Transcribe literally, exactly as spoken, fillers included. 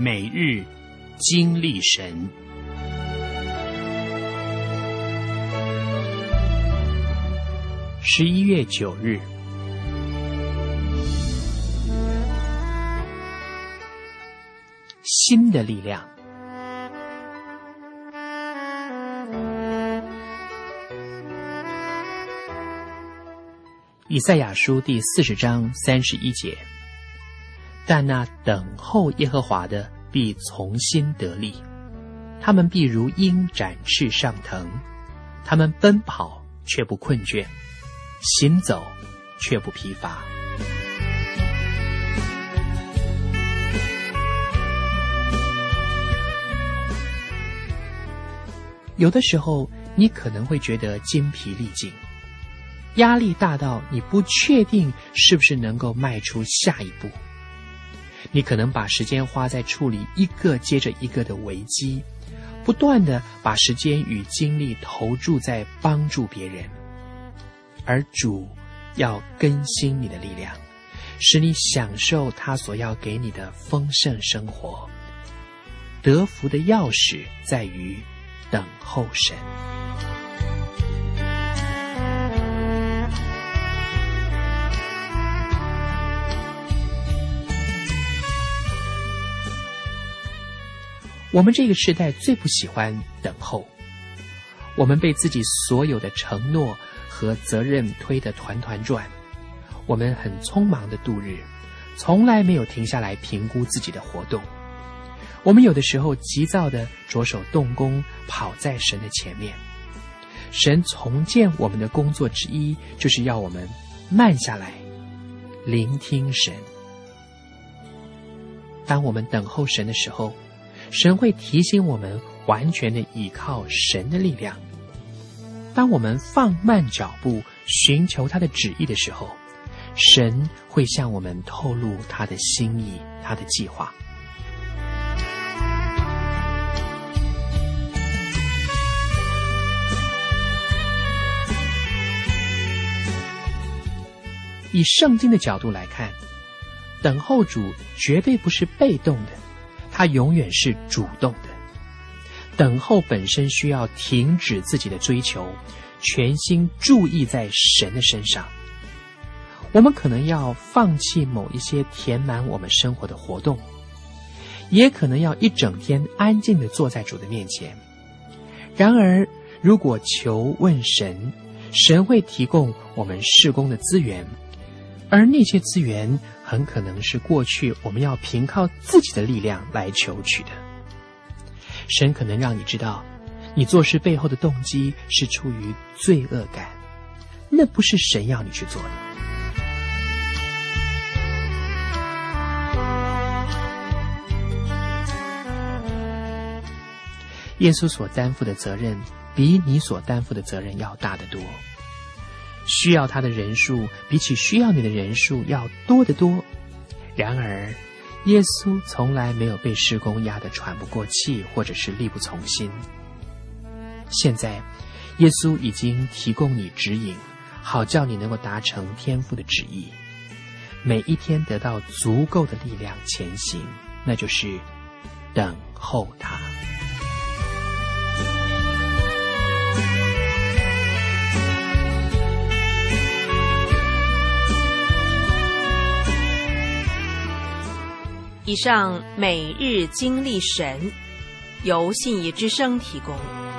每日经历神。十一月九日，新的力量。以赛亚书第四十章三十一节，但那等候耶和华的必从心得力，他们必如鹰展翅上腾，他们奔跑却不困倦，行走却不疲乏。有的时候你可能会觉得筋疲力尽，压力大到你不确定是不是能够迈出下一步。你可能把时间花在处理一个接着一个的危机，不断地把时间与精力投注在帮助别人，而主要更新你的力量，使你享受他所要给你的丰盛生活。得福的钥匙在于等候神。我们这个时代最不喜欢等候，我们被自己所有的承诺和责任推得团团转，我们很匆忙的度日，从来没有停下来评估自己的活动。我们有的时候急躁的着手动工，跑在神的前面。神重建我们的工作之一，就是要我们慢下来，聆听神。当我们等候神的时候，神会提醒我们完全的依靠神的力量。当我们放慢脚步，寻求他的旨意的时候，神会向我们透露他的心意，他的计划。以圣经的角度来看，等候主绝对不是被动的，他永远是主动的。等候本身需要停止自己的追求，全心注意在神的身上。我们可能要放弃某一些填满我们生活的活动，也可能要一整天安静地坐在主的面前。然而，如果求问神，神会提供我们事工的资源，而那些资源很可能是过去我们要凭靠自己的力量来求取的。神可能让你知道，你做事背后的动机是出于罪恶感，那不是神要你去做的。耶稣所担负的责任比你所担负的责任要大得多，需要他的人数比起需要你的人数要多得多。然而耶稣从来没有被事工压得喘不过气，或者是力不从心。现在耶稣已经提供你指引，好叫你能够达成天父的旨意，每一天得到足够的力量前行，那就是等候他。 以上每日经历神，由信义之声提供。